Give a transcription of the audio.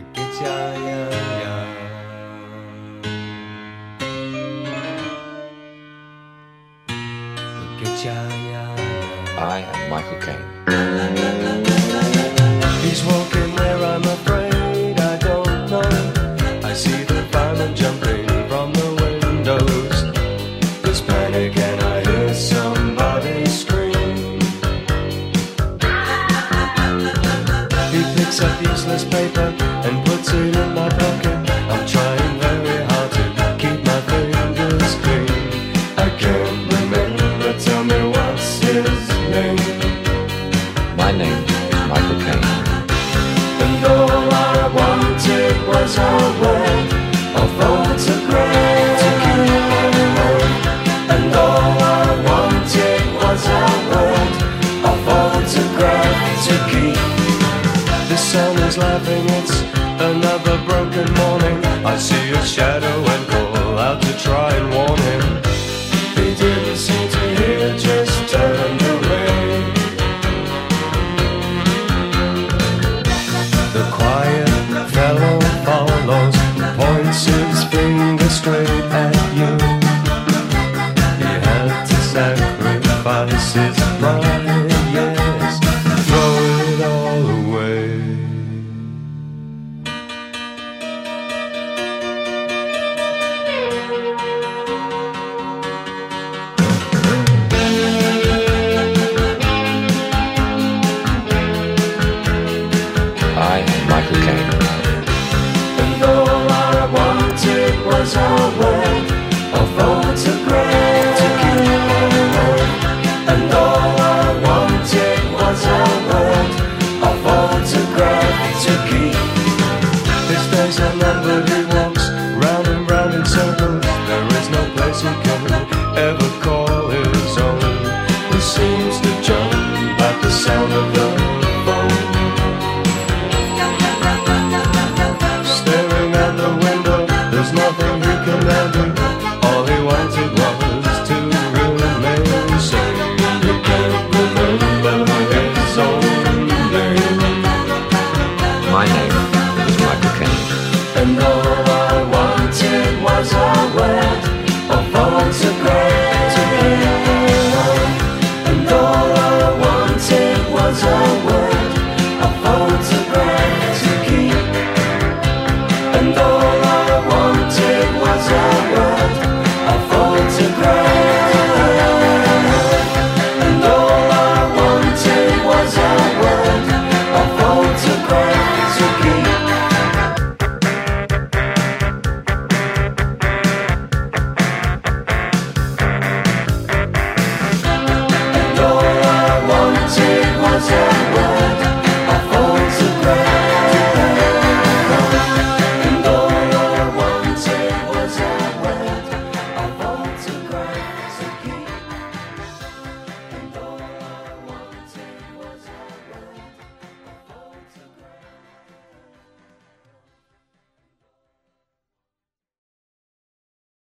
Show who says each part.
Speaker 1: I am Michael Caine.
Speaker 2: He's walking where I'm afraid I don't know. I see the firemen jumping from the windows. There's panic and I hear somebody scream. He picks up useless paper and puts it in my pocket. I'm trying very hard to keep my fingers clean. I can't remember, tell me what's his name.
Speaker 1: My name is Michael Caine.
Speaker 2: And all I wanted was a word, a photograph to keep on home. And all I wanted was a word, a photograph to keep. The sun is laughing, it's another broken morning. I see a shadow and call out to try and warn him.